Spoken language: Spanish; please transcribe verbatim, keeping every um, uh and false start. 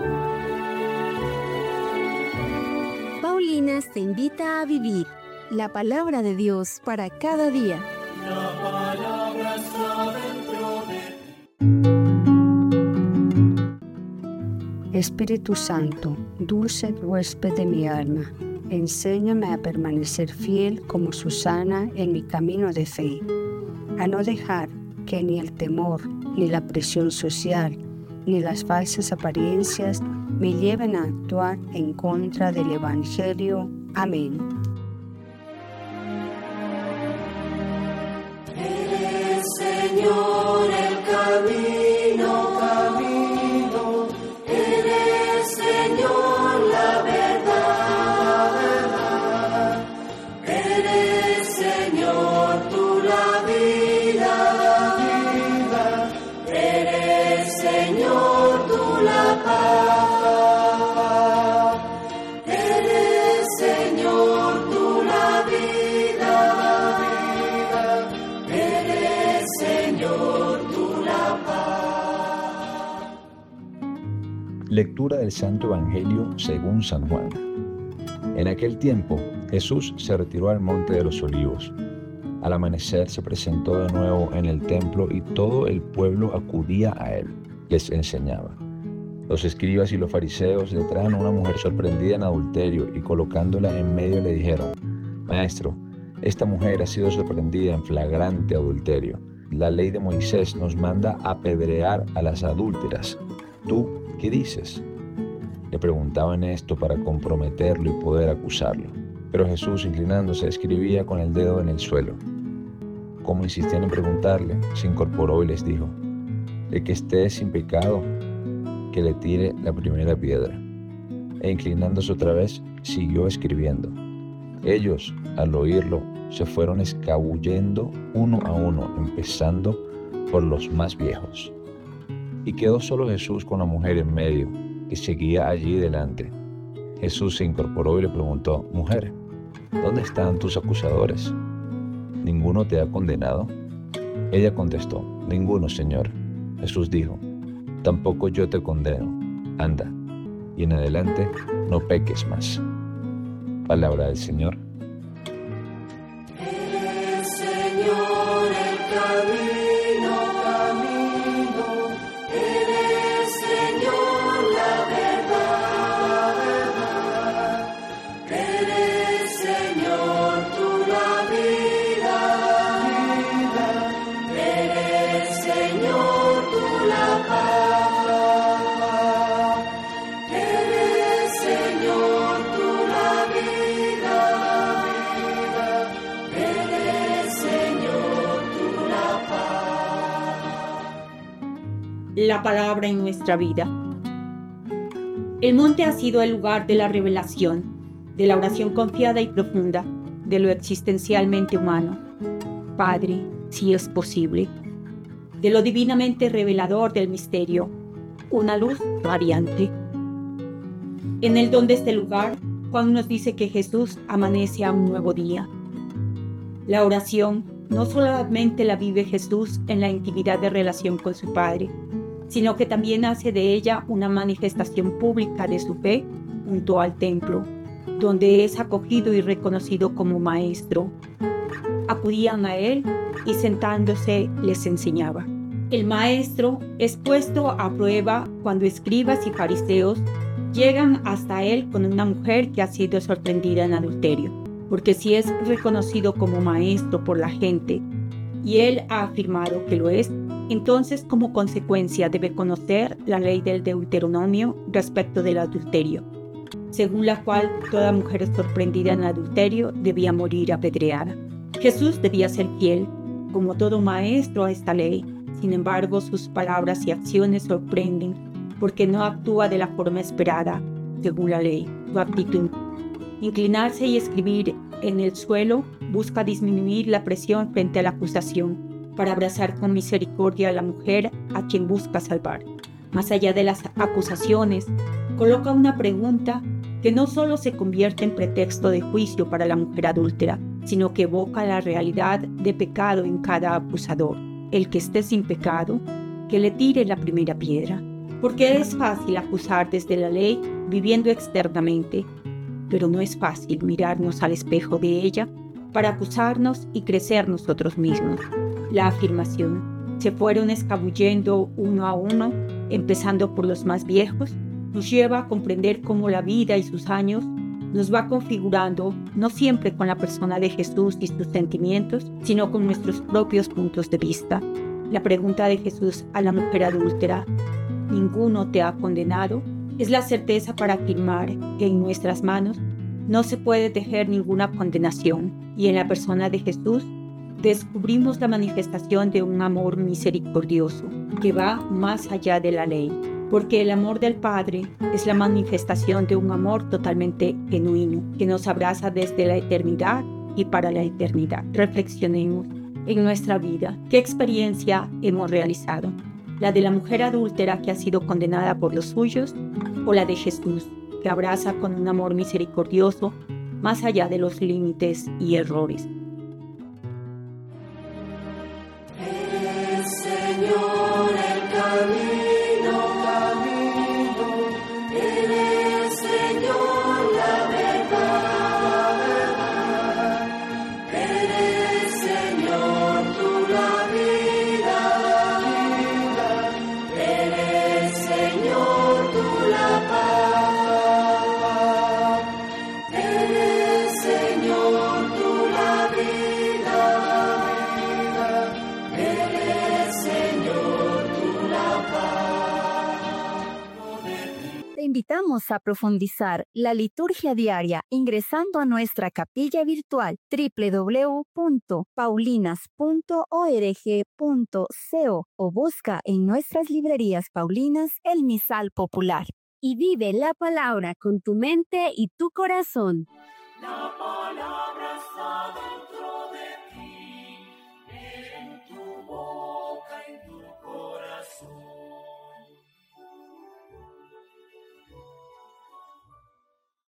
Paulinas te invita a vivir la palabra de Dios para cada día. La palabra está dentro de ti. Espíritu Santo, dulce huésped de mi alma, enséñame a permanecer fiel como Susana en mi camino de fe, a no dejar que ni el temor, ni la presión social, ni las falsas apariencias me lleven a actuar en contra del Evangelio. Amén. Eres, Señor, el camino, camino. Eres, Señor, la verdad, verdad. Eres, Señor, tú la vida, vida. Eres, Señor, tú la paz. Eres, Señor, tú la vida, vida. Eres, Señor, tú la paz. Lectura del Santo Evangelio según San Juan. En aquel tiempo, Jesús se retiró al monte de los Olivos. Al amanecer se presentó de nuevo en el templo y todo el pueblo acudía a él. Les enseñaba. Los escribas y los fariseos le trajeron a una mujer sorprendida en adulterio y colocándola en medio le dijeron: Maestro, esta mujer ha sido sorprendida en flagrante adulterio. La ley de Moisés nos manda apedrear a las adúlteras. ¿Tú qué dices? Le preguntaban esto para comprometerlo y poder acusarlo. Pero Jesús, inclinándose, escribía con el dedo en el suelo. Como insistían en preguntarle, se incorporó y les dijo: El que esté sin pecado, que le tire la primera piedra. E inclinándose otra vez, siguió escribiendo. Ellos, al oírlo, se fueron escabullendo uno a uno, empezando por los más viejos. Y quedó solo Jesús con la mujer en medio, que seguía allí delante. Jesús se incorporó y le preguntó: Mujer, ¿dónde están tus acusadores? ¿Ninguno te ha condenado? Ella contestó: Ninguno, Señor. Jesús dijo: Tampoco yo te condeno. Anda, y en adelante no peques más. Palabra del Señor. Eres, Señor, el camino, camino. Eres, Señor, la verdad, verdad. Eres, Señor, tú la vida, vida. Eres, Señor, tú la paz. Eres, Señor, tú la vida, vida. Eres, Señor, tú la paz. La palabra en nuestra vida. El monte ha sido el lugar de la revelación, de la oración confiada y profunda, de lo existencialmente humano. Padre, si es posible, de lo divinamente revelador del misterio, una luz radiante. En el don de este lugar, Juan nos dice que Jesús amanece a un nuevo día. La oración no solamente la vive Jesús en la intimidad de relación con su Padre, sino que también hace de ella una manifestación pública de su fe junto al templo, donde es acogido y reconocido como maestro. Acudían a él y sentándose les enseñaba. El maestro es puesto a prueba cuando escribas y fariseos llegan hasta él con una mujer que ha sido sorprendida en adulterio, porque si es reconocido como maestro por la gente y él ha afirmado que lo es, entonces como consecuencia debe conocer la ley del Deuteronomio respecto del adulterio, según la cual toda mujer sorprendida en adulterio debía morir apedreada. Jesús debía ser fiel, como todo maestro, a esta ley. Sin embargo, sus palabras y acciones sorprenden, porque no actúa de la forma esperada, según la ley. Su actitud, inclinarse y escribir en el suelo, busca disminuir la presión frente a la acusación, para abrazar con misericordia a la mujer a quien busca salvar. Más allá de las acusaciones, coloca una pregunta que no solo se convierte en pretexto de juicio para la mujer adúltera, sino que evoca la realidad de pecado en cada acusador. El que esté sin pecado, que le tire la primera piedra. Porque es fácil acusar desde la ley viviendo externamente, pero no es fácil mirarnos al espejo de ella para acusarnos y crecer nosotros mismos. La afirmación, se fueron escabullendo uno a uno, empezando por los más viejos, nos lleva a comprender cómo la vida y sus años nos va configurando, no siempre con la persona de Jesús y sus sentimientos, sino con nuestros propios puntos de vista. La pregunta de Jesús a la mujer adúltera, ¿ninguno te ha condenado?, es la certeza para afirmar que en nuestras manos no se puede tejer ninguna condenación, y en la persona de Jesús descubrimos la manifestación de un amor misericordioso que va más allá de la ley, porque el amor del Padre es la manifestación de un amor totalmente genuino que nos abraza desde la eternidad y para la eternidad. Reflexionemos en nuestra vida, ¿qué experiencia hemos realizado? ¿La de la mujer adúltera que ha sido condenada por los suyos, o la de Jesús, que abraza con un amor misericordioso más allá de los límites y errores? El Señor, el camino, camino, el Señor, la verdad, verdad, el Señor, tú la vida, vida, el Señor, tú la paz, el Señor, tú la vida, vida, el Señor, tú la paz. Te invitamos a profundizar la liturgia diaria ingresando a nuestra capilla virtual doble u doble u doble u punto paulinas punto org punto co o busca en nuestras librerías paulinas el misal popular. Y vive la palabra con tu mente y tu corazón. La palabra está dentro.